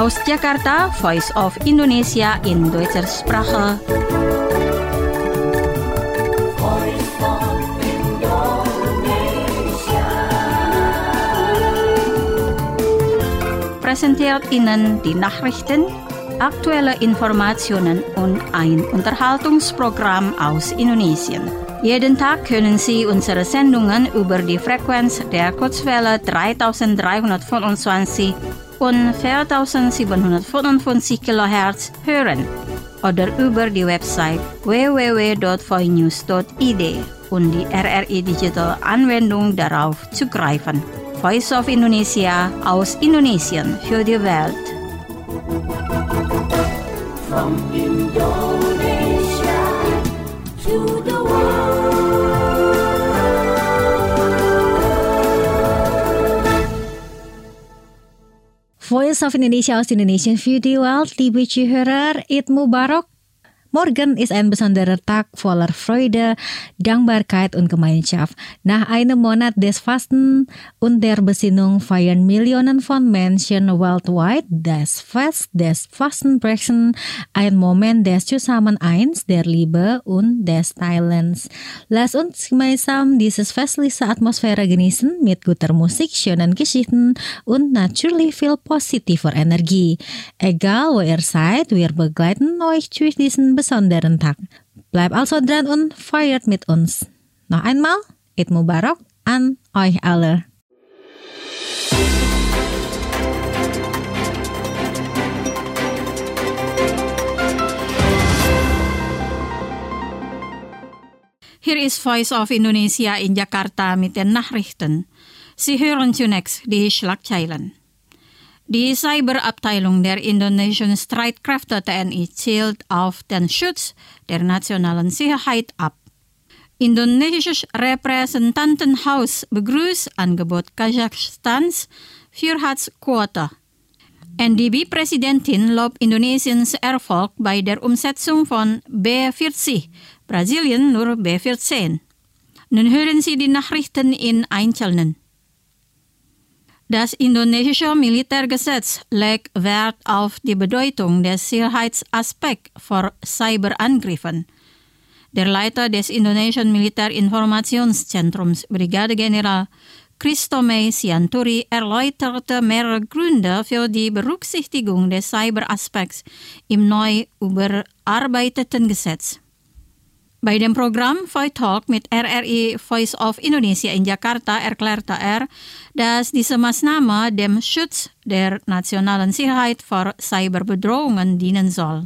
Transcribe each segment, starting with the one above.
Aus Jakarta, Voice of Indonesia in deutscher Sprache. Präsentiert Ihnen die Nachrichten, aktuelle Informationen und ein Unterhaltungsprogramm aus Indonesien. Jeden Tag können Sie unsere Sendungen über die Frequenz der Kurzwelle 3325 und 4755 kHz hören oder über die Website www.voinews.id und die RRI Digital Anwendung darauf zugreifen. Voice of Indonesia aus Indonesien für die Welt. From Indonesia to the world. Voice of Indonesia aus Indonesien für die Welt, liebe Zuhörer, Eid Mubarak. Morgen ist ein besonderer Tag voller Freude, Dankbarkeit und Gemeinschaft. Nach einem Monat des Fasten und der Besinnung feiern Millionen von Menschen weltweit das Fest des Fastenbrechen, ein Moment des Zusammeneins, der Liebe und des Teilens. Lass uns gemeinsam dieses festliche Atmosphäre genießen mit guter Musik, schönen Geschichten und natürlich viel positiver Energie. Egal wo ihr seid, wir begleiten euch durch diesen besonderen Tag. Bleibt also dran und feiert mit uns. Noch einmal, Eid Mubarak an euch alle. Hier ist Voice of Indonesia in Jakarta mit den Nachrichten. Sie hören zunächst die Schlagzeilen. Die Cyberabteilung der indonesischen Streitkräfte TNI zielt auf den Schutz der nationalen Sicherheit ab. Indonesisches Repräsentantenhaus begrüßt Angebot Kasachstans für Harzquote. NDB-Präsidentin lobt Indonesiens Erfolg bei der Umsetzung von B40, Brasilien nur B14. Nun hören Sie die Nachrichten in Einzelnen. Das indonesische Militärgesetz legt Wert auf die Bedeutung des Sicherheitsaspekts vor Cyberangriffen. Der Leiter des indonesischen Militärinformationszentrums, Brigadegeneral Christomay Sianturi, erläuterte mehrere Gründe für die Berücksichtigung des Cyberaspekts im neu überarbeiteten Gesetz. Bei dem Programm Voice Talk mit RRI Voice of Indonesia in Jakarta erklärte er, dass diese Maßnahme dem Schutz der nationalen Sicherheit vor Cyberbedrohungen dienen soll.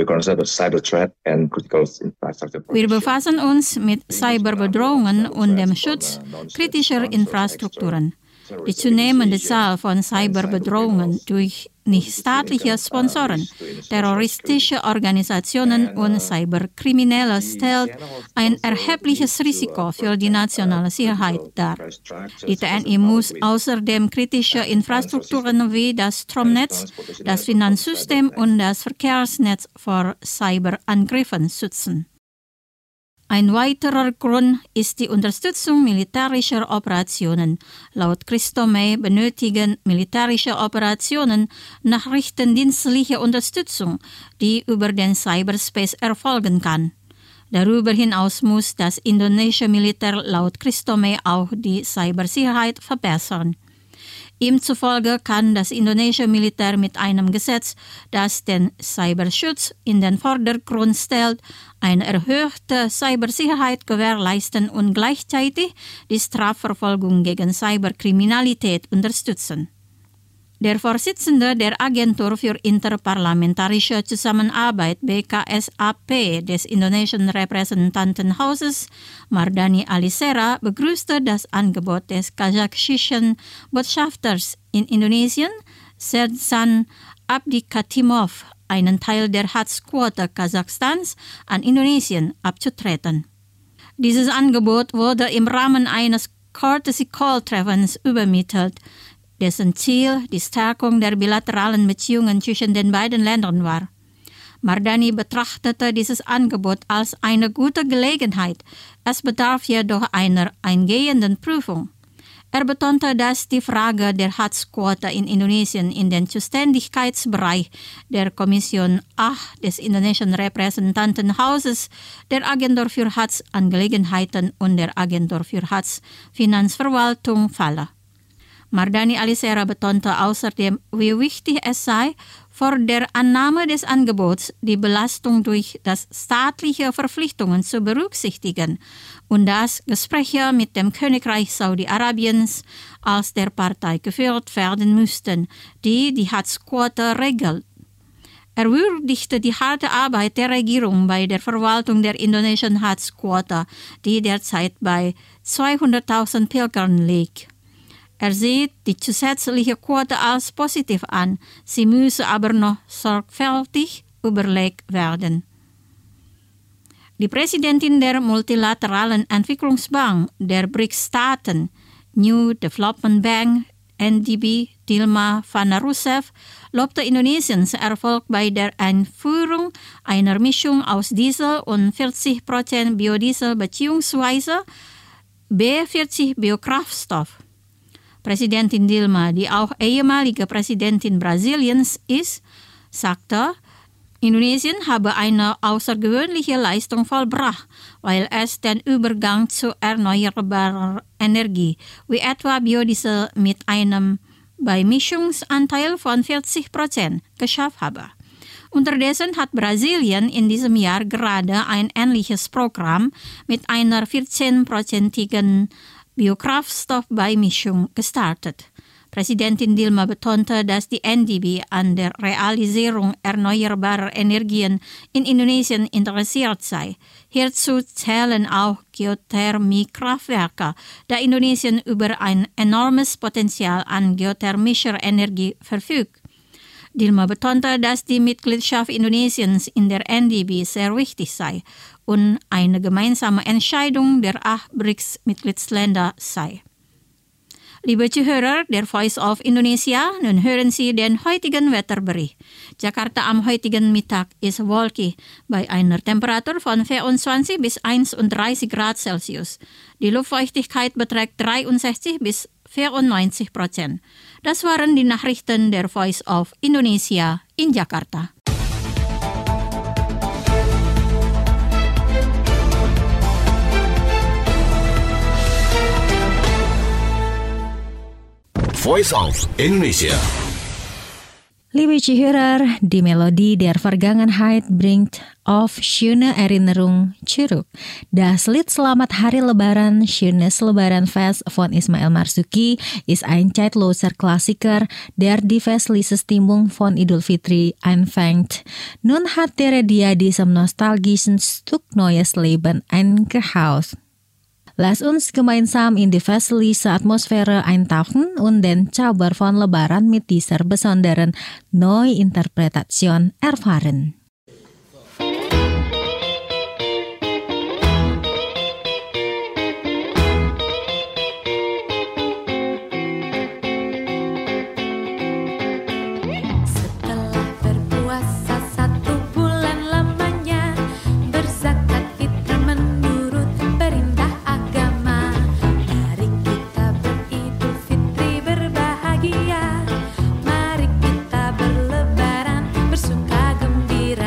Wir befassen uns mit Cyberbedrohungen und dem Schutz kritischer Infrastrukturen. Die zunehmende Zahl von Cyberbedrohungen durch nichtstaatliche Sponsoren, terroristische Organisationen und Cyberkriminelle stellt ein erhebliches Risiko für die nationale Sicherheit dar. Die TNI muss außerdem kritische Infrastrukturen wie das Stromnetz, das Finanzsystem und das Verkehrsnetz vor Cyberangriffen schützen. Ein weiterer Grund ist die Unterstützung militärischer Operationen. Laut Christomay benötigen militärische Operationen nachrichtendienstliche Unterstützung, die über den Cyberspace erfolgen kann. Darüber hinaus muss das indonesische Militär laut Christomay auch die Cybersicherheit verbessern. Ihm zufolge kann das indonesische Militär mit einem Gesetz, das den Cyberschutz in den Vordergrund stellt, eine erhöhte Cybersicherheit gewährleisten und gleichzeitig die Strafverfolgung gegen Cyberkriminalität unterstützen. Der Vorsitzende der Agentur für interparlamentarische Zusammenarbeit BKSAP des indonesischen Repräsentantenhauses, Mardani Alisera, begrüßte das Angebot des kasachischen Botschafters in Indonesien, Serdsan Abdikatimov, einen Teil der Harzquote Kasachstans an Indonesien abzutreten. Dieses Angebot wurde im Rahmen eines Courtesy Call-Treffens übermittelt, dessen Ziel die Stärkung der bilateralen Beziehungen zwischen den beiden Ländern war. Mardani betrachtete dieses Angebot als eine gute Gelegenheit. Es bedarf jedoch einer eingehenden Prüfung. betonte, dass die Frage der Harzquote in Indonesien in den Zuständigkeitsbereich der Kommission 8 des indonesischen Repräsentantenhauses, der Agentur für Harzangelegenheiten und der Agentur für Harzfinanzverwaltung falle. Mardani Alisera betonte außerdem, wie wichtig es sei, vor der Annahme des Angebots die Belastung durch das staatliche Verpflichtungen zu berücksichtigen und dass Gespräche mit dem Königreich Saudi-Arabiens als der Partei geführt werden müssten, die die Harzquote regelt. Er würdigte die harte Arbeit der Regierung bei der Verwaltung der indonesischen Harzquote, die derzeit bei 200.000 Pilgern liegt. Er sieht die zusätzliche Quote als positiv an, sie müsse aber noch sorgfältig überlegt werden. Die Präsidentin der Multilateralen Entwicklungsbank der BRICS-Staaten, New Development Bank, NDB, Dilma Van Rousseff, lobte Indonesiens Erfolg bei der Einführung einer Mischung aus Diesel und 40% Biodiesel bzw. B40 Biokraftstoff. Präsidentin Dilma, die auch ehemalige Präsidentin Brasiliens ist, sagte, Indonesien habe eine außergewöhnliche Leistung vollbracht, weil es den Übergang zu erneuerbarer Energie, wie etwa Biodiesel mit einem Beimischungsanteil von 40% geschafft habe. Unterdessen hat Brasilien in diesem Jahr gerade ein ähnliches Programm mit einer 14%igen Biokraftstoffbeimischung gestartet. Präsidentin Dilma betonte, dass die NDB an der Realisierung erneuerbarer Energien in Indonesien interessiert sei. Hierzu zählen auch Geothermiekraftwerke, da Indonesien über ein enormes Potenzial an geothermischer Energie verfügt. Dilma betonte, dass die Mitgliedschaft Indonesiens in der NDB sehr wichtig sei und eine gemeinsame Entscheidung der 8 BRICS-Mitgliedsländer sei. Liebe Zuhörer der Voice of Indonesia, nun hören Sie den heutigen Wetterbericht. Jakarta am heutigen Mittag ist wolkig bei einer Temperatur von 24 bis 31 Grad Celsius. Die Luftfeuchtigkeit beträgt 63 bis 94%. Das waren die Nachrichten der Voice of Indonesia in Jakarta. Voice of Indonesia. Liebe Zuhörer, die Melodie der Vergangenheit bringt auf schöne Erinnerung zurück. Das Lied Selamat Hari Lebaran, Schönes Lebaranfest von Ismail Marzuki ist ein zeitloser Klassiker, der die festliche Stimmung von Idul Fitri einfängt. Nun hat der Radio diesem nostalgischen Stück neues Leben eingehaust. Lass uns gemeinsam in die festliche Atmosphäre eintauchen und den Zauber von Lebaran mit dieser besonderen Neuinterpretation erfahren. Mari kita berlebaran, bersuka gembira.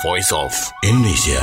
Voice of Indonesia.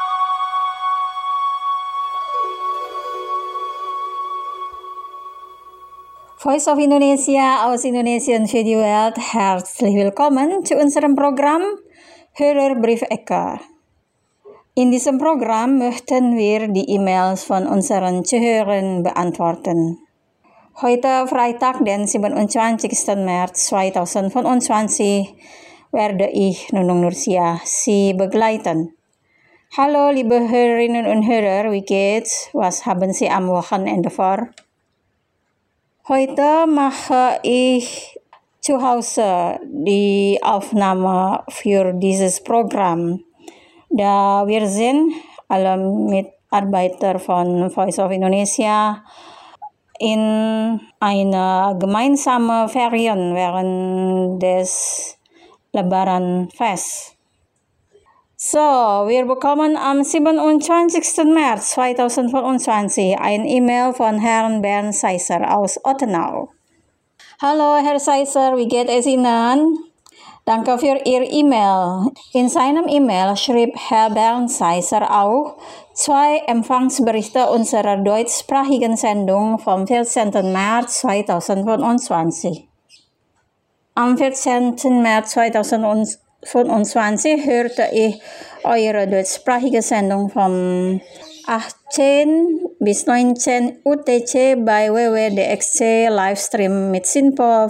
Voice of Indonesia aus Indonesien für die Welt. Herzlich willkommen zu unserem Programm Hörerbriefecke. In diesem Programm möchten wir die E-Mails von unseren Zuhörern beantworten. Heute Freitag, den 27. März 2025, werde ich, Nunung Nursia, Sie begleiten. Hallo liebe Hörerinnen und Hörer, wie geht's? Was haben Sie am Wochenende vor? Heute mache ich zu Hause die Aufnahme für dieses Programm, da wir sind alle Mitarbeiter von Voice of Indonesia in eine gemeinsame Ferien während des Lebaranfest. So, wir bekommen am 27. März 2025 ein E-Mail von Herrn Bernd Seisser aus Ottenau. Hallo Herr Seisser, wie geht es Ihnen? Danke für Ihr E-Mail. In seinem E-Mail schrieb Herr Bernd Seisser auch 2 Empfangsberichte unserer deutschsprachigen Sendung vom 14. März 2025. Am 14. März 2025 hörte ich eure deutschsprachige Sendung vom 18 bis 19 UTC bei WWDXC Livestream mit SINPO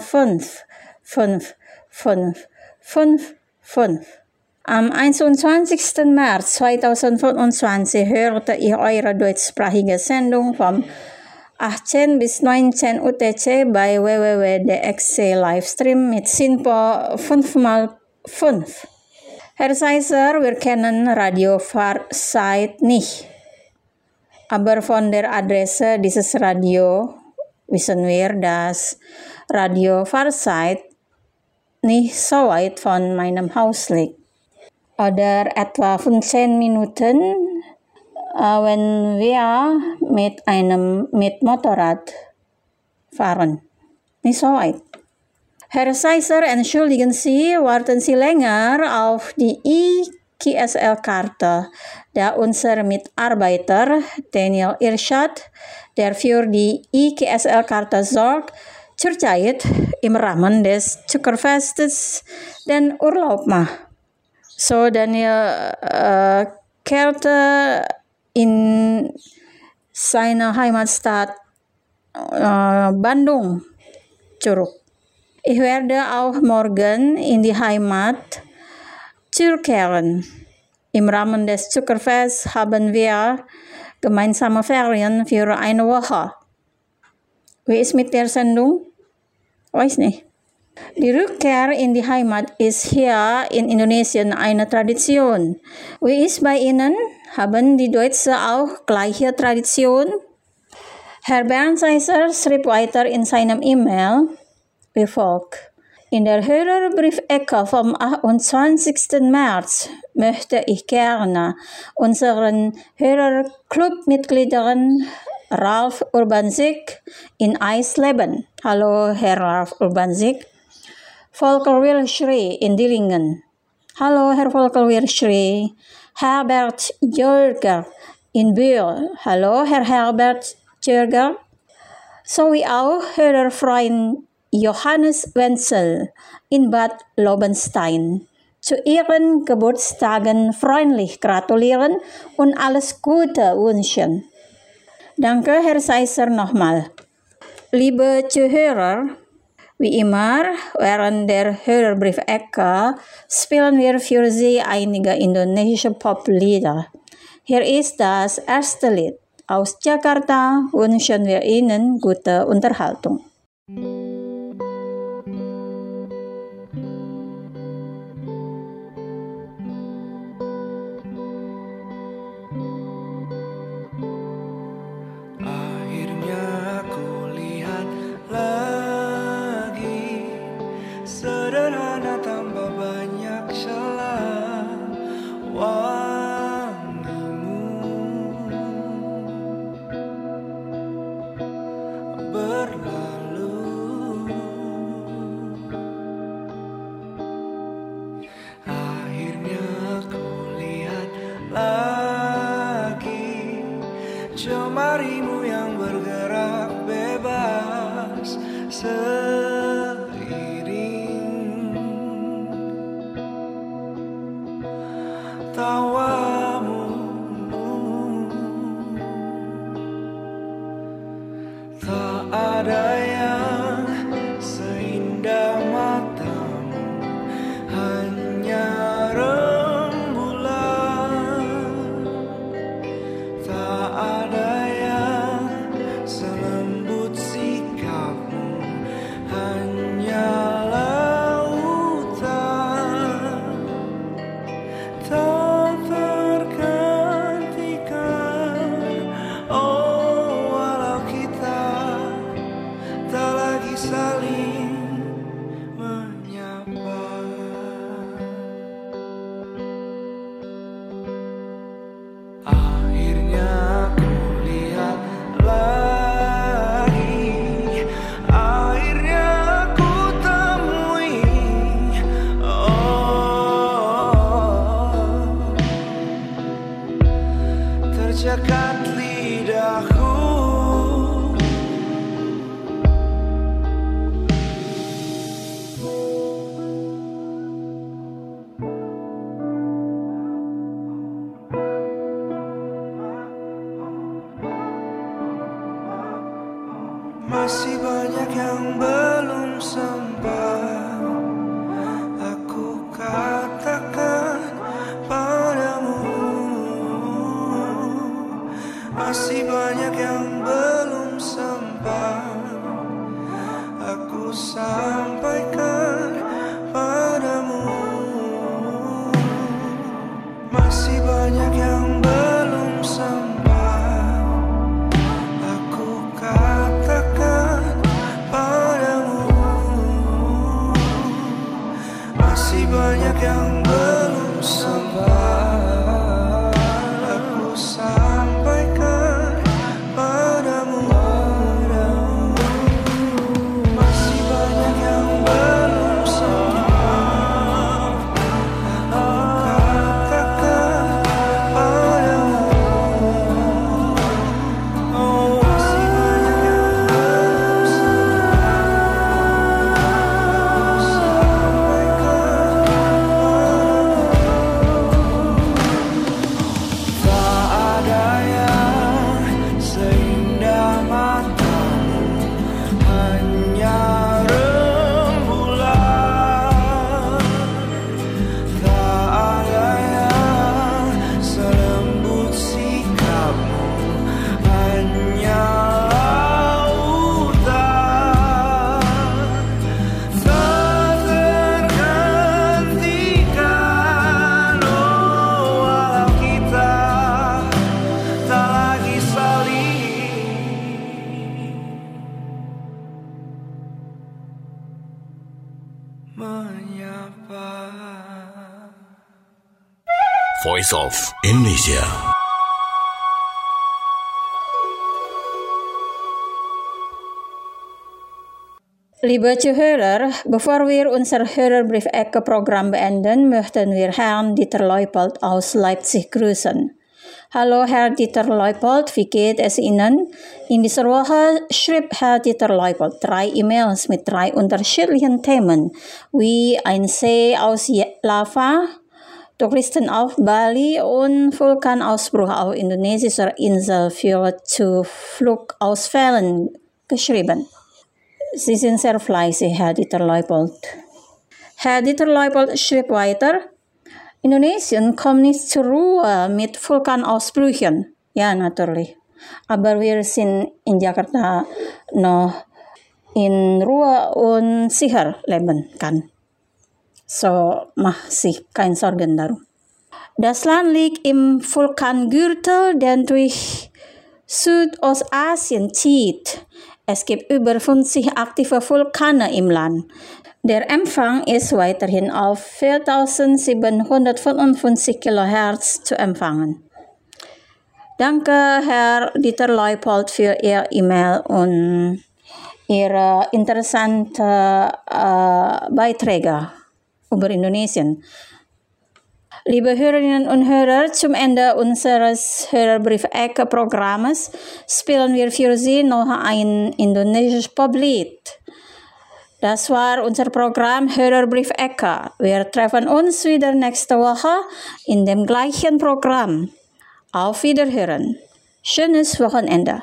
55555. Am 21. März 2025 hörte ich eure deutschsprachige Sendung vom 18 bis 19 UTC bei WWDXC Livestream mit SINPO 5x5. Herr Seisser, wir kennen Radio Farsight nicht. Aber von der Adresse dieses Radio wissen wir, dass Radio Farsight nicht so weit von meinem Haus liegt. Oder etwa 15 Minuten, wenn wir mit Motorrad fahren. Nicht so weit. Herr Seisser, entschuldigen Sie, warten Sie länger auf die IQSL-Karte, da unser Mitarbeiter Daniel Irshad, der für die IQSL-Karte sorgt, zurzeit im Rahmen des Zuckerfestes den Urlaub macht. So Daniel kehrte in seine Heimatstadt Bandung zurück. Ich werde auch morgen in die Heimat zurückkehren. Im Rahmen des Zuckerfests haben wir gemeinsame Ferien für eine Woche. Wie ist mit der Sendung? Weiß nicht. Die Rückkehr in die Heimat ist hier in Indonesien eine Tradition. Wie ist bei Ihnen? Haben die Deutschen auch gleiche Tradition? Herr Bernd Seisser schrieb weiter in seinem E-Mail wie folgt. In der Hörerbriefecke vom 28. März möchte ich gerne unseren Hörerclubmitgliedern Ralf Urbanzik in Eisleben. Hallo Herr Ralf Urbanzik. Volker Wilschri in Dillingen. Hallo Herr Volker Wilschri. Herbert Jörger in Bühl. Hallo Herr Herbert Jörger. Sowie auch Hörerfreund Johannes Wenzel in Bad Lobenstein. Zu Ihren Geburtstagen freundlich gratulieren und alles Gute wünschen. Danke, Herr Seisser, nochmal. Liebe Zuhörer, wie immer, während der Hörerbriefecke spielen wir für Sie einige indonesische Poplieder. Hier ist das erste Lied. Aus Jakarta wünschen wir Ihnen gute Unterhaltung. Berlalu jemarimu yang bergerak bebas seiring tawamu. Tak ada yang seindah matamu, hanya rembulan. Tak ada yang selembut sikapmu, hanya lautan. Tak tergantikan, oh walau kita tak lagi saling menyapa. Akhirnya aku lihat lagi, akhirnya aku temui, oh, tercekat lidahku. Masih banyak yang belum sempat aku katakan padamu. Masih banyak yang belum sempat aku sampaikan padamu. Masih banyak yang belum sempat aku katakan padamu. Masih banyak yang belum sempat aku sampaikan padamu. Masih banyak yang belum sempat aku katakan padamu. Oh, masih banyak yang belum sempat aku sampaikan padamu. Tak ada yang seindah matamu, hanya rembulan. Tak ada yang selembut sikapmu, hanya lautan. Tak tergantikan, oh walau kita tak lagi saling menyapa. Voice of Indonesia. Liebe Zuhörer, bevor wir unser Hörerbriefecke-Programm beenden, möchten wir Herrn Dieter Leupold aus Leipzig grüßen. Hallo Herr Dieter Leupold, wie geht es Ihnen? In dieser Woche schrieb Herr Dieter Leupold 3 E-Mails mit 3 unterschiedlichen Themen, wie ein See aus Lava, Touristen auf Bali und Vulkanausbruch auf indonesischer Insel führt zu Flugausfällen geschrieben. Sie sind sehr fleißig, Herr Dieter Leupold. Herr Dieter Leupold schrieb weiter, Indonesien kommt nicht zur Ruhe mit Vulkanausbrüchen. Ja, natürlich. Aber wir sind in Jakarta noch in Ruhe und sicher leben kann. So, mach sich keine Sorgen darum. Das Land liegt im Vulkangürtel, der durch Südostasien zieht. Es gibt über 50 aktive Vulkane im Land. Der Empfang ist weiterhin auf 4755 kHz zu empfangen. Danke, Herr Dieter Leupold, für Ihr E-Mail und Ihre interessante Beiträge über Indonesien. Liebe Hörerinnen und Hörer, zum Ende unseres Hörerbrief-Ecke-Programmes spielen wir für Sie noch ein indonesisches Poplied. Das war unser Programm Hörerbrief-Ecke. Wir treffen uns wieder nächste Woche in dem gleichen Programm. Auf Wiederhören. Schönes Wochenende.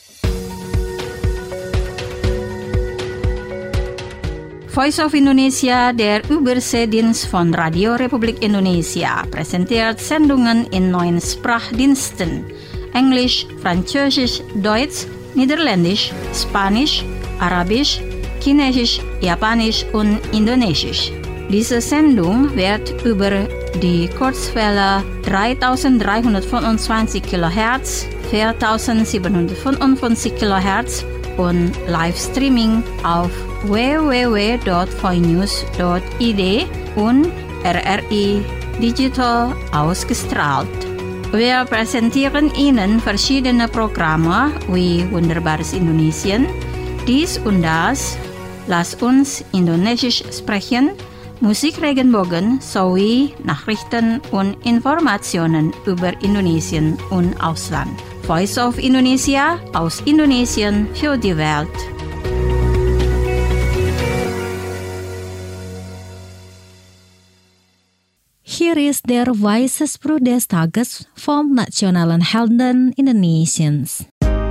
Voice of Indonesia, der Überseedienst von Radio Republik Indonesia, präsentiert Sendungen in 9 Sprachdiensten: Englisch, Französisch, Deutsch, Niederländisch, Spanisch, Arabisch, Chinesisch, Japanisch und Indonesisch. Diese Sendung wird über die Kurzwelle 3325 kHz, 4755 kHz und Livestreaming auf www.voinews.id und RRI Digital ausgestrahlt. Wir präsentieren Ihnen verschiedene Programme wie Wunderbares Indonesien, dies und das, Lass uns Indonesisch sprechen, Musik Regenbogen sowie Nachrichten und Informationen über Indonesien und Ausland. Voice of Indonesia aus Indonesien für die Welt. Hier ist der Weisesbruch des Tages vom Nationalen Helden Indonesiens.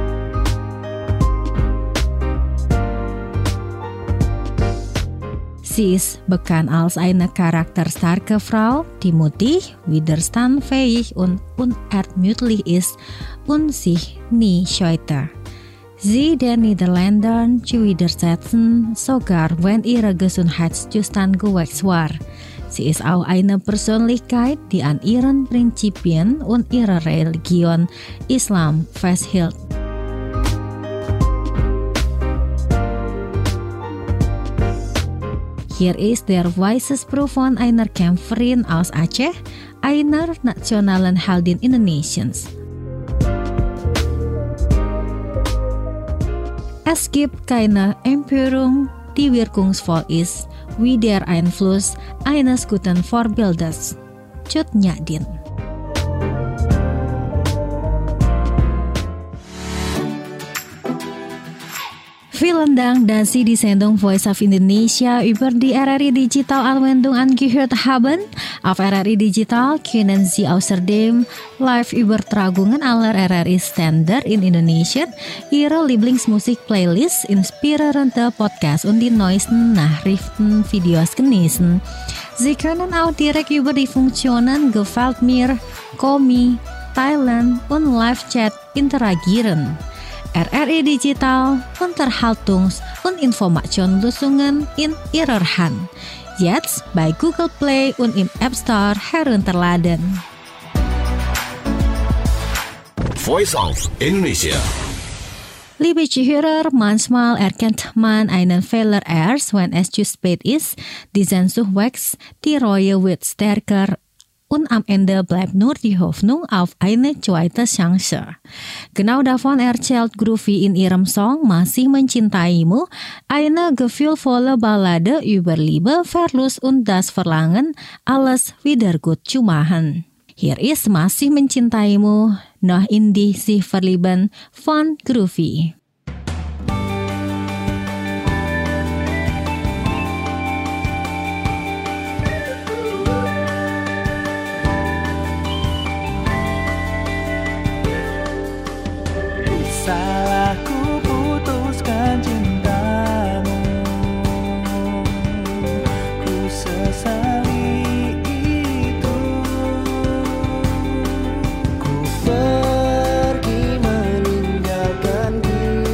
Sie ist bekannt als eine charakterstarke Frau, die mutig, widerstandsfähig und unermüdlich ist und sich nie scheute. Sie den Niederländern zu widersetzen, sogar wenn ihre Gesundheitszustand geweckt war. Sie ist auch eine Persönlichkeit, die an ihren Prinzipien und ihrer Religion Islam festhielt. Hier ist der Weisesbruch von einer Kämpferin aus Aceh, einer nationalen Heldin Indonesiens. Es gibt keine Empörung, die wirkungsvoll ist, wie der Einfluss eines guten Vorbildes. Cut Nyak-dien. Vielen Dank, dass Sie die Sendung Voice of Indonesia über die RRI Digital Anwendung angehört haben. Auf RRI Digital können Sie außerdem Live-Übertragungen aller RRI-Sender in Indonesien, Ihre Lieblingsmusik-Playlist, inspirierende Podcasts und die neuesten Nachrichten-Videos genießen. Sie können auch direkt über die Funktionen Gefällt mir, Komi, Thailand und Live-Chat interagieren. RRI Digital, Unterhaltungs- und Informationslösungen in Ihrer Hand. Jetzt bei Google Play und im App Store herunterladen. Voice of Indonesia. Liebe Zuhörer, manchmal erkennt man einen Fehler erst, wenn es zu spät ist. Die Sehnsucht wächst, die Reue wird stärker. Und am Ende bleibt nur die Hoffnung auf eine zweite Chance. Genau davon erzählt Groovy in ihrem Song Masih Mencintaimu, eine gefühlvolle Ballade über Liebe, Verlust und das Verlangen, alles wieder gut zu machen. Hier ist Masih Mencintaimu, noch in die sich verlieben von Groovy. Salahku putuskan cintamu, ku sesali itu. Ku pergi meninggalkan dirimu.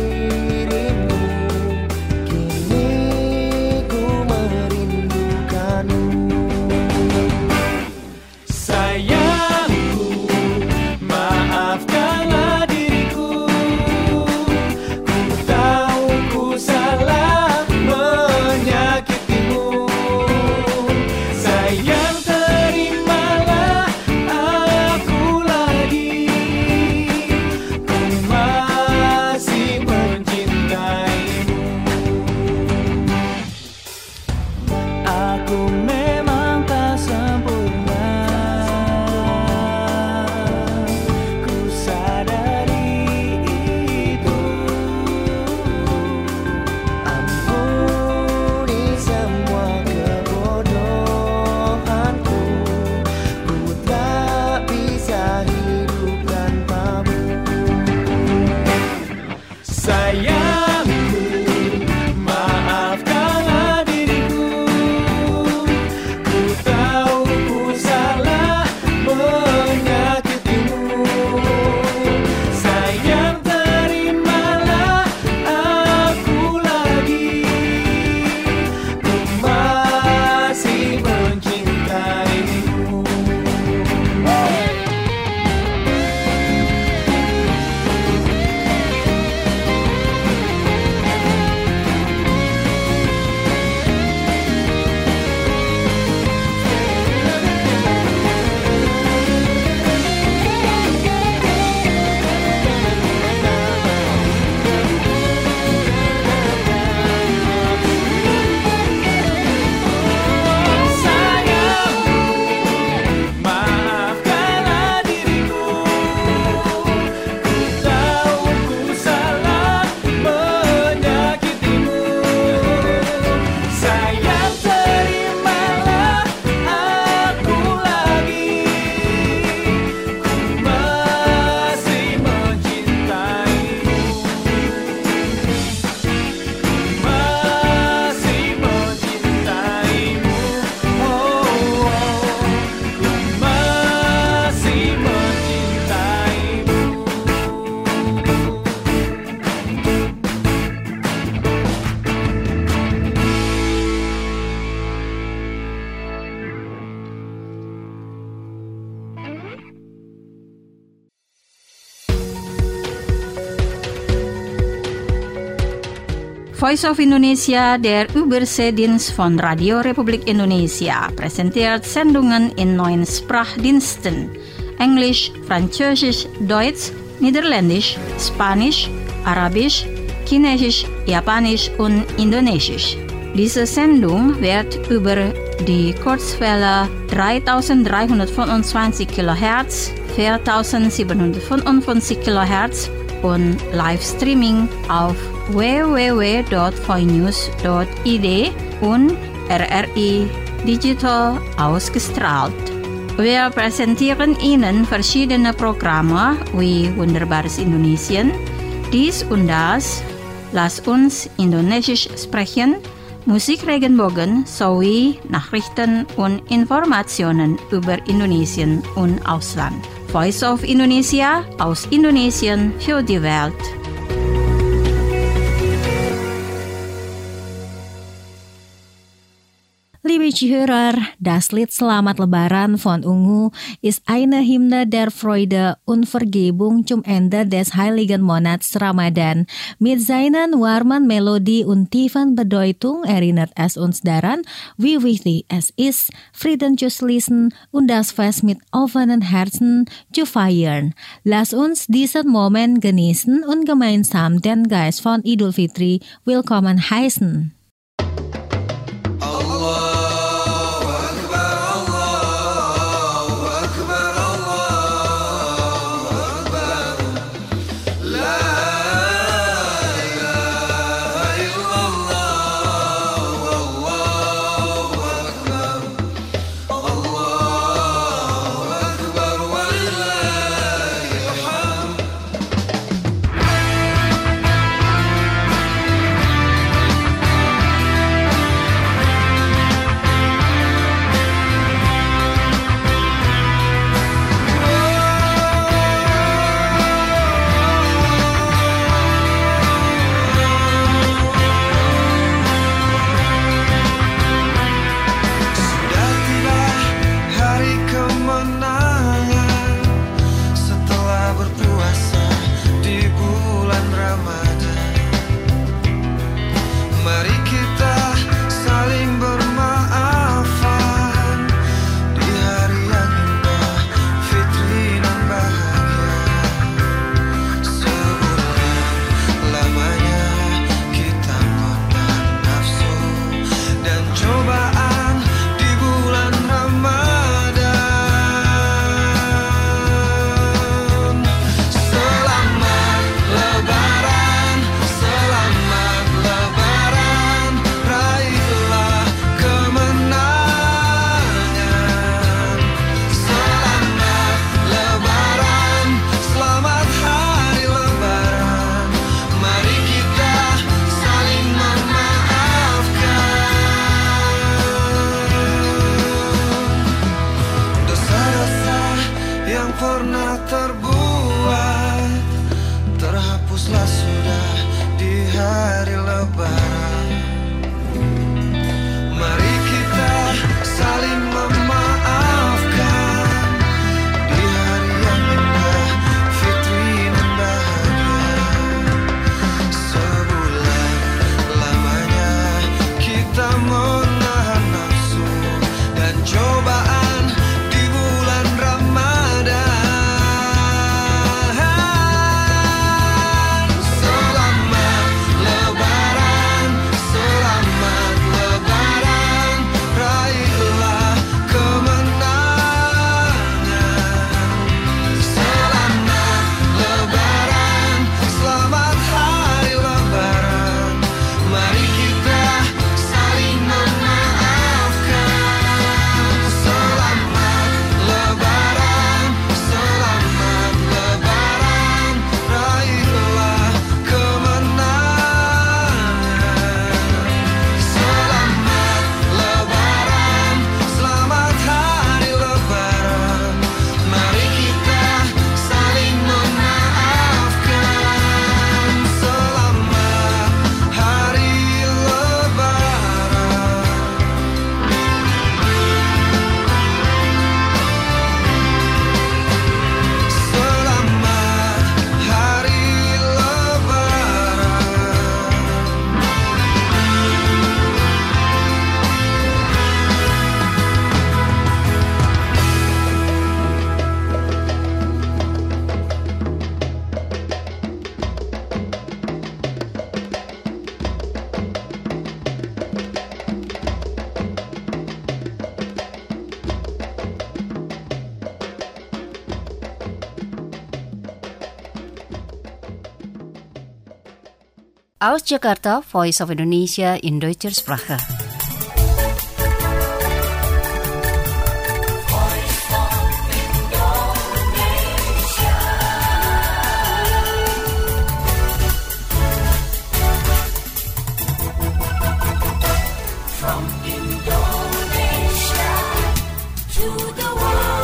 Voice of Indonesia, der Überseedienst von Radio Republik Indonesia, präsentiert Sendungen in 9 Sprachdiensten: Englisch, Französisch, Deutsch, Niederländisch, Spanisch, Arabisch, Chinesisch, Japanisch und Indonesisch. Diese Sendung wird über die Kurzwelle 3325 kHz, 4755 kHz und Livestreaming auf www.voinews.id und RRI Digital ausgestrahlt. Wir präsentieren Ihnen verschiedene Programme wie Wunderbares Indonesien, dies und das, Lass uns Indonesisch sprechen, Musik Regenbogen sowie Nachrichten und Informationen über Indonesien und Ausland. Voice of Indonesia, aus Indonesien für die Welt. Liebe Zuhörer, das Lied Selamat Lebaran von Ungu ist eine Hymne der Freude und Vergebung zum Ende des heiligen Monats Ramadan. Mit seinen warmen Melodie und tiefen Bedeutung erinnert es uns daran, wie wichtig es ist, Frieden zu schließen und das Fest mit offenen Herzen zu feiern. Lass uns diesen Moment genießen und gemeinsam den Geist von Idul Fitri willkommen heißen. Ramadan. Aus Jakarta, Voice of Indonesia in Deutscher Sprache. From Indonesia to the world.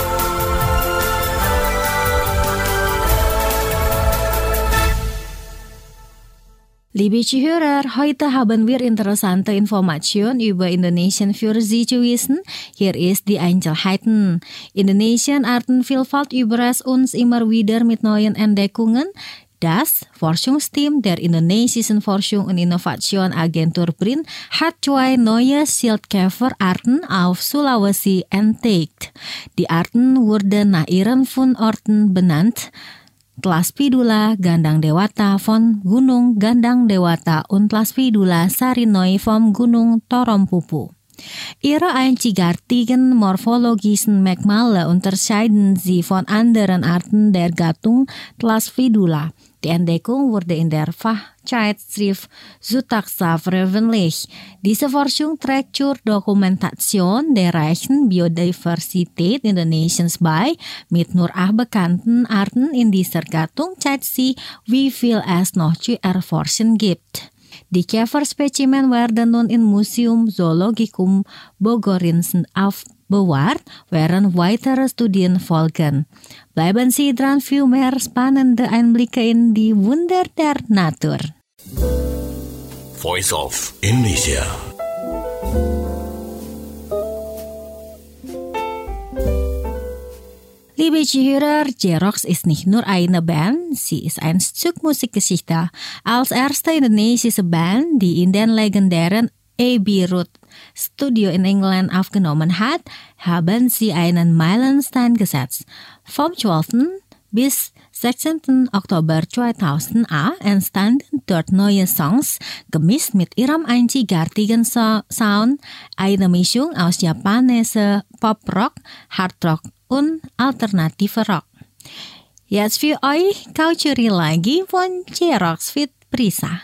Liebe Zuhörer, heute haben wir interessante Informationen über Indonesian für Sie zu wissen. Hier ist die Einzelheiten. Indonesian Artenvielfalt überrascht uns immer wieder mit neuen Entdeckungen. Das Forschungsteam der Indonesischen Forschung und Innovation Agentur BRIN hat 2 neue Schildkäferarten auf Sulawesi entdeckt. Die Arten wurden nach ihren Fundorten benannt. Tlaspidula Gandang Dewata von Gunung Gandang Dewata und Tlaspidula Sarinoi vom Gunung Torompupu. Ihre einzigartigen morphologischen Merkmale unterscheiden sie von anderen Arten der Gattung Tlaspidula. Die Entdeckung wurde in der Fachzeitschrift Zootaxa veröffentlicht. Diese Forschung trägt zur Dokumentation der reichen Biodiversität Indonesiens bei. Mit nur 8 bekannten Arten in dieser Gattung zeigt sie, wie viel es noch zu erforschen gibt. Die Käferspezimens werden nun im Museum Zoologicum Bogorinsen aufbewahrt, während weitere Studien folgen. Bleiben Sie dran für mehr spannende Einblicke in die Wunder der Natur. Voice of Indonesia. Liebe Zuhörer, J-Rocks ist nicht nur eine Band, sie ist ein Stück Musikgeschichte. Als erste indonesische Band, die in den legendären Abbey Road Studio in England aufgenommen hat, haben sie einen Meilenstein gesetzt. Vom 12. bis 16. Oktober 2000 entstanden dort neue Songs, gemischt mit ihrem einzigartigen Sound, eine Mischung aus japanischer Pop-Rock, Hard-Rock und alternativer Rock. Jetzt für euch Kau Curi Lagi von J-Rocks Fit Prisa.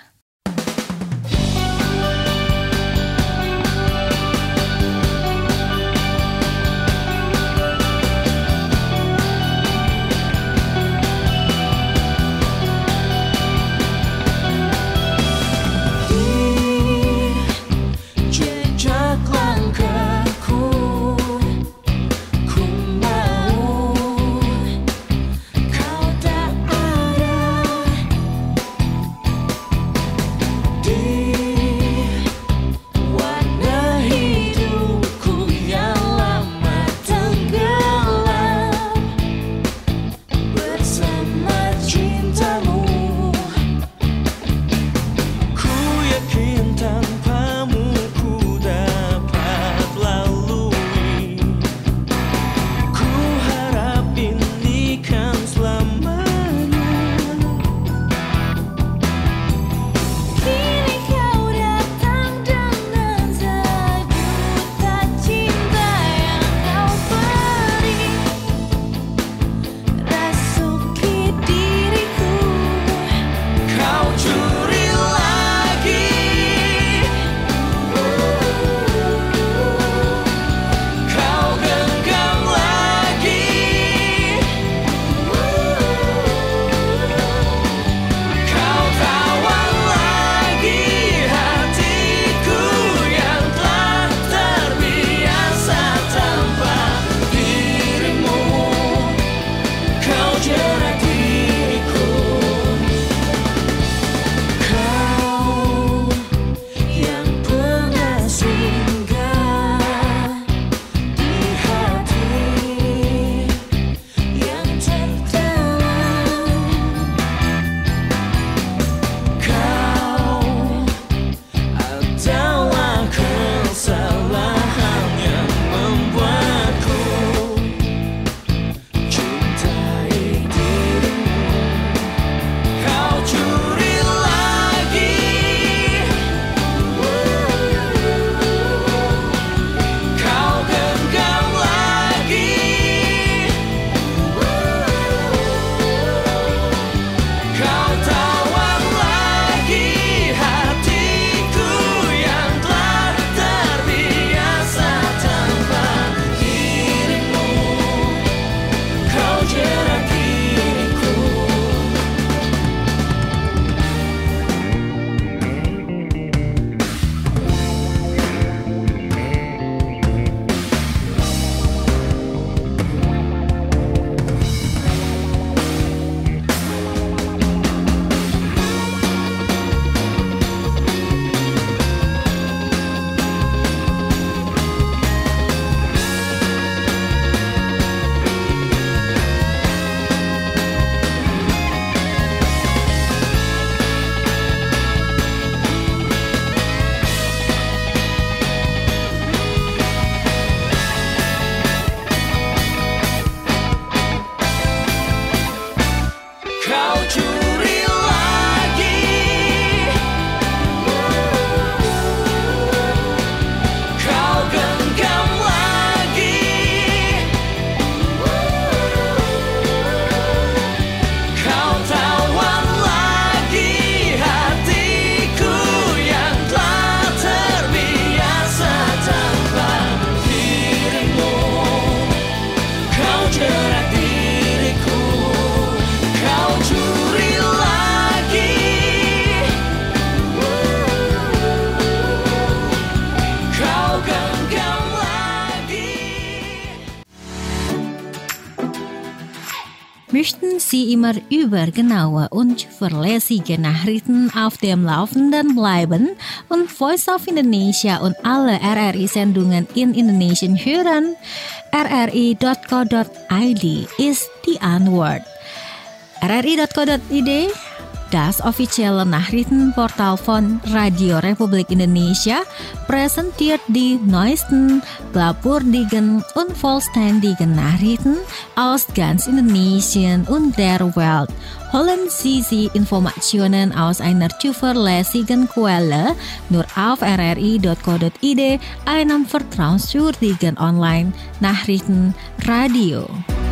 möchten Sie immer über genaue und verlässliche Nachrichten auf dem Laufenden bleiben und Voice of Indonesia und alle RRI-Sendungen in Indonesian hören? rri.co.id ist die Antwort. rri.co.id, das offizielle Nachrichtenportal von Radio Republik Indonesia, präsentiert die neuesten, glaubwürdigen und vollständigen Nachrichten aus ganz Indonesien und der Welt. Holen Sie Informationen aus einer zuverlässigen Quelle nur auf rri.co.id, einem vertrauenswürdigen Online-Nachrichtenradio.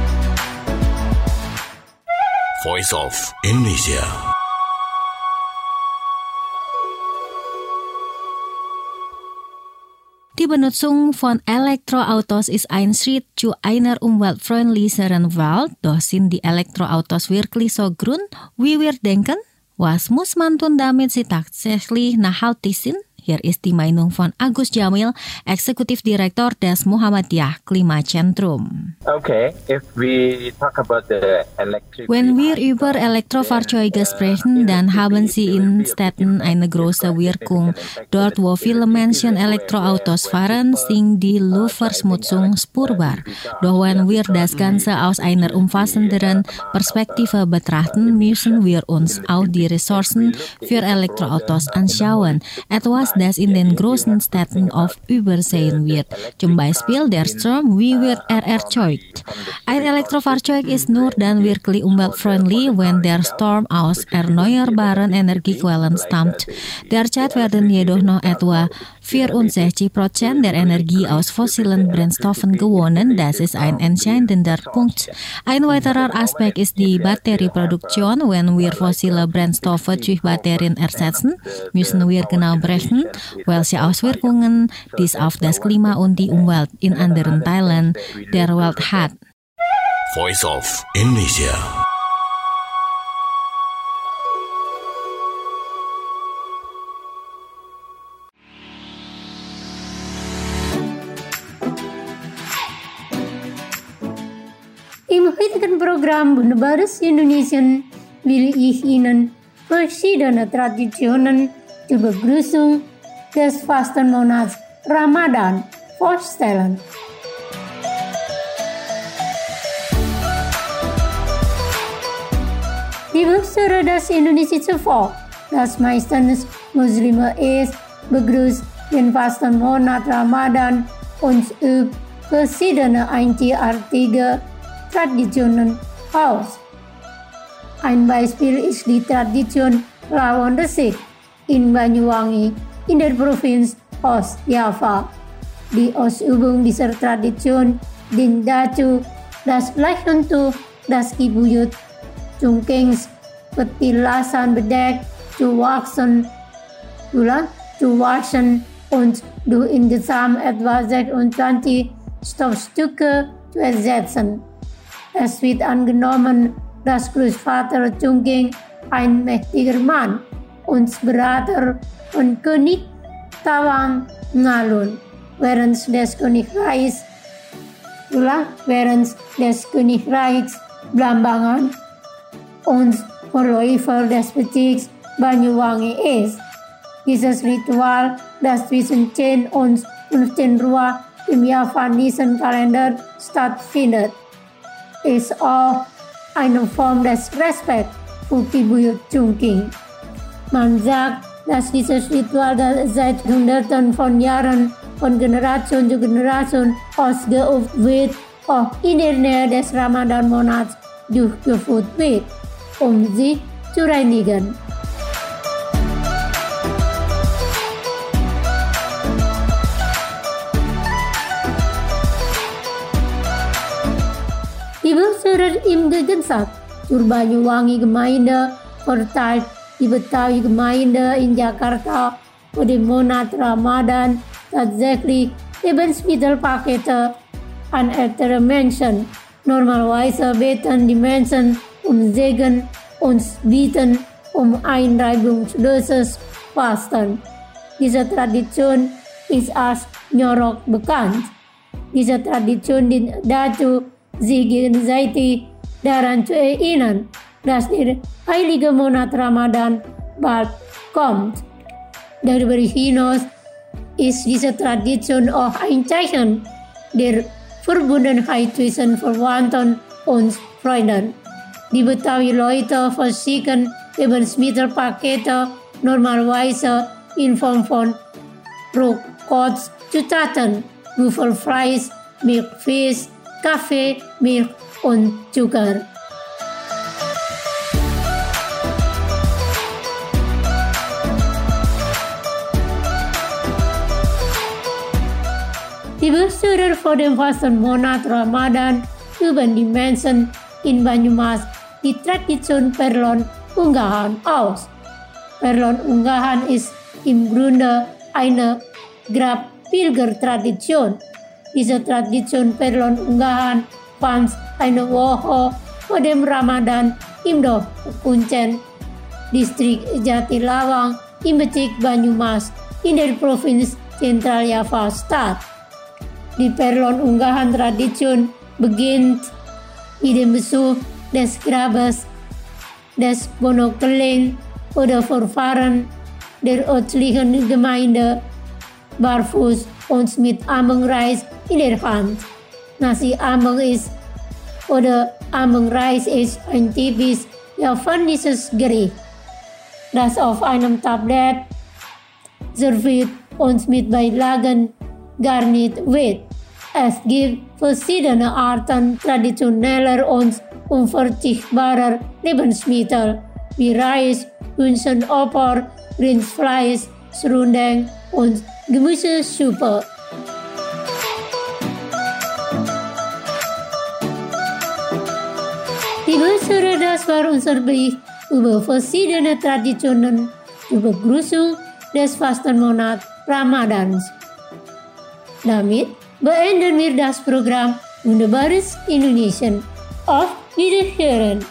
Voice of Indonesia. Die Benutzung von Elektroautos ist ein Schritt zu einer umweltfreundlicheren Welt. Doch sind die Elektroautos wirklich so grün, wie wir denken? Was muss man tun, damit sie tatsächlich nachhaltig sind? Hier ist die Meinung von Agus Jamil, Exekutivdirektor des Muhammadiyah Klimazentrum. Okay, if we talk about the electric... Wenn wir über Elektrofahrzeuge sprechen, dann haben sie in Städten eine große Wirkung. Dort, wo viele Menschen Elektroautos fahren, sinkt die Luftverschmutzung spürbar. Doch wenn wir das Ganze aus einer umfassenderen Perspektive betrachten, müssen wir uns auch die Ressourcen für Elektroautos anschauen. Etwas, das in den großen Städten oft übersehen wird. Zum Beispiel der Strom, wie wird erzeugt. Ein Elektrofahrzeug ist nur dann wirklich umweltfreundlich, wenn der Strom aus erneuerbaren Energiequellen stammt. Derzeit werden jedoch noch etwa 64% der Energie aus fossilen Brennstoffen gewonnen. Das ist ein entscheidender Punkt. Ein weiterer Aspekt ist die Batterieproduktion. Wenn wir fossile Brennstoffe durch Batterien ersetzen, müssen wir genau berechnen, welche Auswirkungen dies auf das Klima und die Umwelt in anderen Teilen der Welt hat. Voice of Indonesia. Im heutigen Programm Wunderbares Indonesien will ich Ihnen verschiedene Traditionen zur Begrüßung des Fastenmonats Ramadan vorstellen. Liebe Hörer des indonesischen Volk, das meistens Muslime ist, begrüßt den Fastenmonat Ramadan und übt verschiedene einzigartige Traditionen aus. Ein Beispiel ist die Tradition Lawan Resik in Banyuwangi in der Provinz Ostjava. Die Ausübung dieser Tradition dient dazu, das Leichentuch, das Kibuyut Cungkings Petilasan bedeckt zu waschen und durch insgesamt etwa 26 Stoffstücke zu ersetzen. Es wird angenommen, dass Großvater Cungking ein mächtiger Mann und Berater von König Tawang Ngalun während des Königreichs Blambangan und Verläufer des Bezirks Banyuwangi ist. Dieses Ritual, das zwischen 10 und 15 Uhr im javanischen Kalender stattfindet, ist auch eine Form des Respekts für Kibuyut Cungking. Man sagt, dass dieses Ritual seit Hunderten von Jahren von Generation zu Generation ausgeübt wird, auch in der Nähe des Ramadan-Monats durchgeführt wird, um sich zu reinigen. Die Bürger im Gegensatz zur Banyuwangi Gemeinde verteilt die Betawi Gemeinde in Jakarta für den Monat Ramadan tatsächlich Lebensmittelpakete an ältere Menschen. Normalerweise beten die Menschen um Segen und bieten um ein reibungsloses Fasten. Diese Tradition ist als Nyorok bekannt. Diese Tradition dient dazu, sich gegenseitig daran inan, das der heilige Monat Ramadan bald kommt. Darüber hinaus ist diese Tradition auch ein Zeichen der Verbundenheit zwischen Verwandten und Freunden. Die Betawi-Leute verschicken Lebensmittelpakete normalerweise in Form von Brokkotszutaten, Büffelfleisch, Milch, Fisch, Kaffee, Milch und Zucker. Die Besucher vor dem Fastenmonat Ramadan üben die Menschen in Banyumas die Tradition Perlon-Unggahan aus. Perlon-Unggahan ist im Grunde eine Grabpilger-Tradition. Diese Tradition Perlon-Unggahan fand eine Woche vor dem Ramadan im Dorf Kuncen, Distrik Jatilawang, im Bezirk Banyumas in der Provinz Zentral Java statt. Die Perlon-Unggahan-Tradition beginnt mit dem Besuch des Grabes des Bonokeling oder Vorfahren der örtlichen Gemeinde, barfuß und mit Ambengreis in der Hand. Nasi Ambeng ist oder Ambengreis ist ein typisch javanisches Gericht, das auf einem Tablett serviert und mit Beilagen garniert wird. Es gibt verschiedene Arten traditioneller und unverzichtbarer Lebensmittel wie Reis, Hühnchenoper, Rindfleisch, Serundeng und Gemüsesuppe. Liebe Hörer, das war unser Bericht über verschiedene Traditionen zur Begrüßung des Fastenmonats Ramadans. Damit beenden wir das Programm Wunderbares Indonesien. Auf Wiederhören!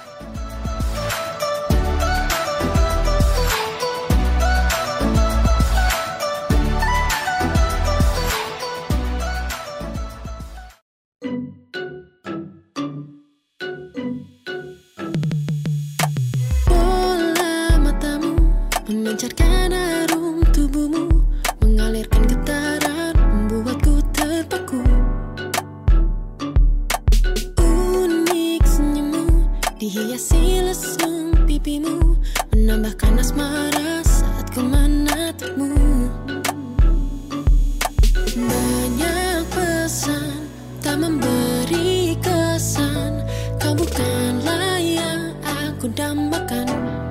Bola matamu memancarkan harum tubuhmu, mengalirkan getaran, membuatku terpaku. Unik senyummu dihiasi lesung pipimu, menambahkan asmara saat ku menatapmu. Banyak pesan tak memberi kesan, kau bukanlah yang aku dambakan.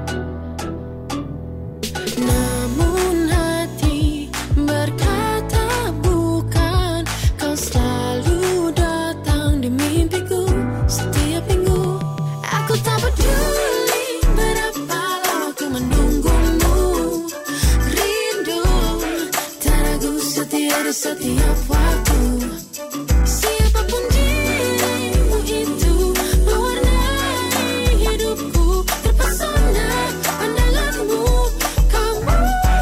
Namun hati berkata bukan, kau selalu datang di mimpiku setiap minggu. Aku tak peduli berapa lama ku menunggumu, rindu tak ragu setia di setiap waktu. Siapapun dirimu itu mewarnai hidupku, terpesona pandanganmu, kamu.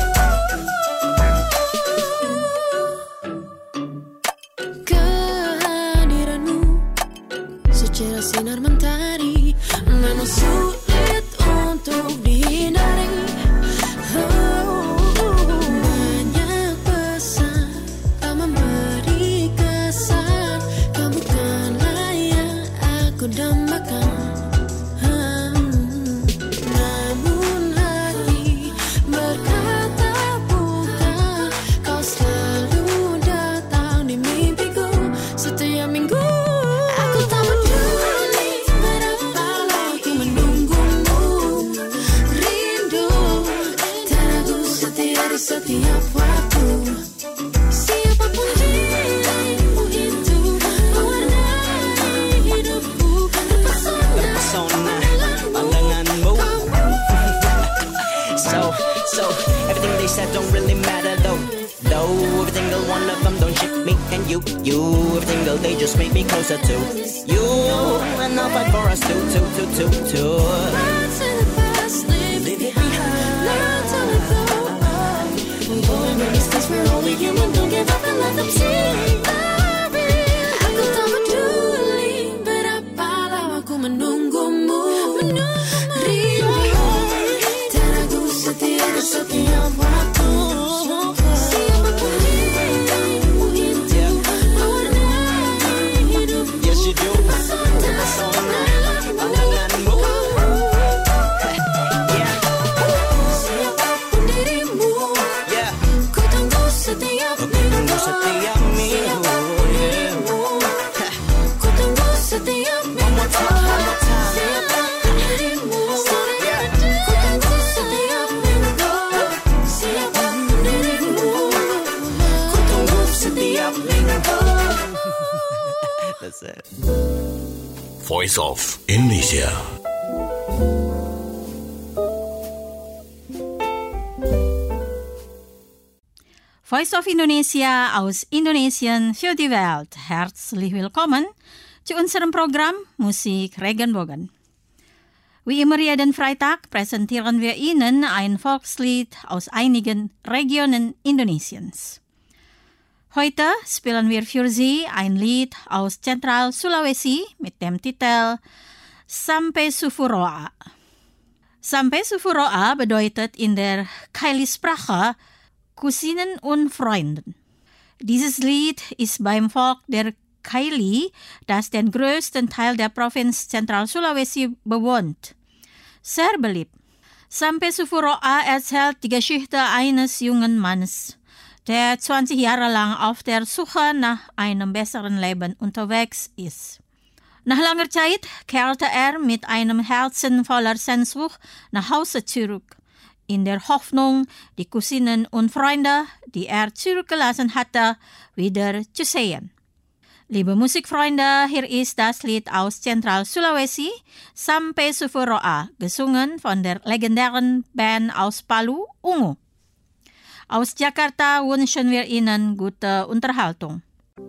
Kehadiranmu secara sinar mentari memang sulit untuk dihindari. Banyak pesan tak memberi kesan, kau bukanlah yang aku dambakan. Namun hati berkata bukan, kau selalu datang di mimpiku setiap minggu. Aku tak peduli berapa lama ku menunggumu, rindu tak ragu setia di setiap waktu. Siapapun dirimu itu mewarnai hidupku, terpesona pandanganmu, So everything they said don't really matter though. Every single one of them don't ship me and you. Every single day just make me closer to you. And I'll fight for us too. Run to the past, leave it behind. Learn to let go. Boy, maybe since we're only human, don't give up and let them see. Aku tak peduli berapa lama ku menunggu. Voice of Indonesia. Voice of Indonesia aus Indonesien für die Welt. Herzlich willkommen zu unserem Programm Musik Regenbogen. Wie immer jeden Freitag präsentieren wir Ihnen ein Volkslied aus einigen Regionen Indonesiens. Heute spielen wir für Sie ein Lied aus Zentral Sulawesi mit dem Titel Sampai Sufuroa. Sampai Sufuroa bedeutet in der Kaili-Sprache Cousinen und Freunden. Dieses Lied ist beim Volk der Kaili, das den größten Teil der Provinz Zentral Sulawesi bewohnt, sehr beliebt. Sampai Sufuroa erzählt die Geschichte eines jungen Mannes, der 20 Jahre lang auf der Suche nach einem besseren Leben unterwegs ist. Nach langer Zeit kehrte er mit einem Herzen voller Sehnsucht nach Hause zurück, in der Hoffnung, die Cousinen und Freunde, die er zurückgelassen hatte, wieder zu sehen. Liebe Musikfreunde, hier ist das Lied aus Zentral Sulawesi, Sampai Sufuroa, gesungen von der legendären Band aus Palu, Ungu. Aus Jakarta wünschen wir Ihnen gute Unterhaltung.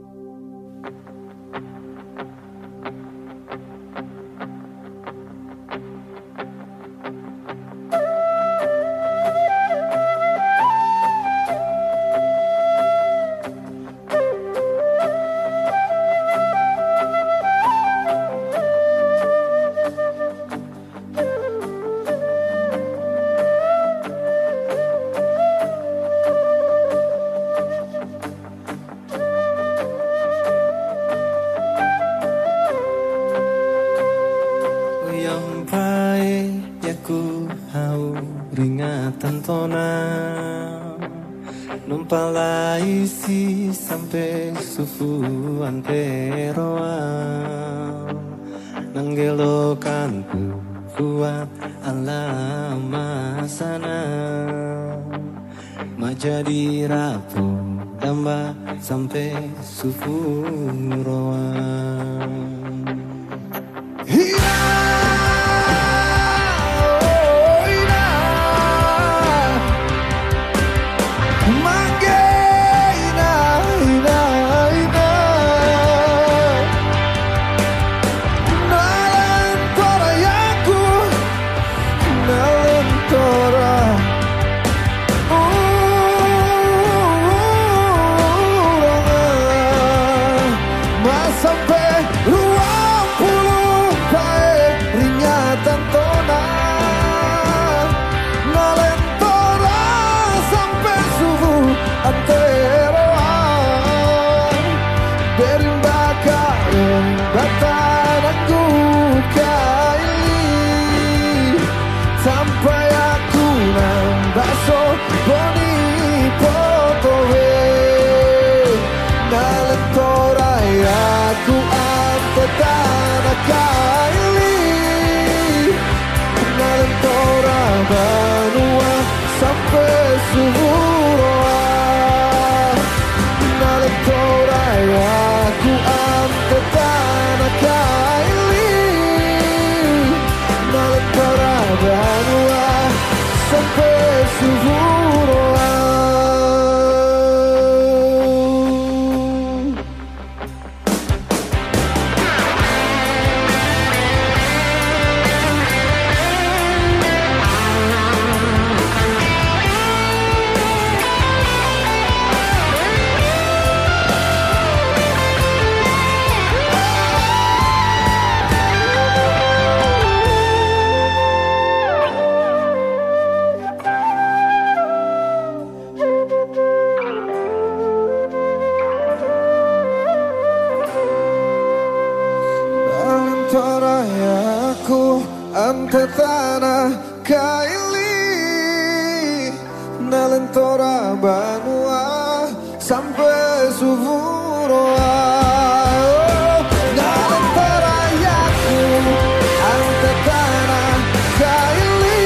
Numpalaisi sampai sufu anteroa nanggelokan kuat alama sana majadi rapu damba sampai sufu roa. ante tanah Kaili nalentora banua sampai Sufuroa nalentora yaku ante tanah Kaili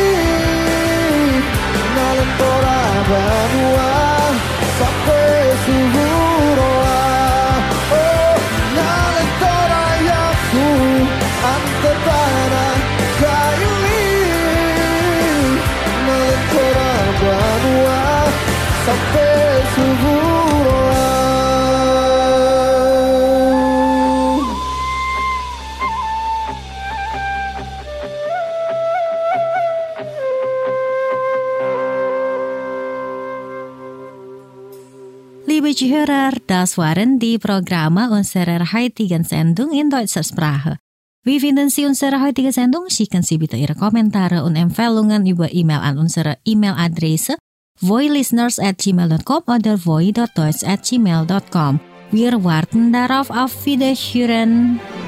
nalentora banua sampai Sufuroa nalentora yaku ante liebe Zuhörer, das waren die Programme unserer heutigen Sendung in deutscher Sprache. Wie finden Sie unsere heutige Sendung? Schicken Sie bitte Ihre Kommentare und Empfehlungen über E-Mail an unsere E-Mail-Adresse voilisteners@gmail.com oder voi.deutsch@gmail.com. Wir warten darauf. Auf Wiederhören.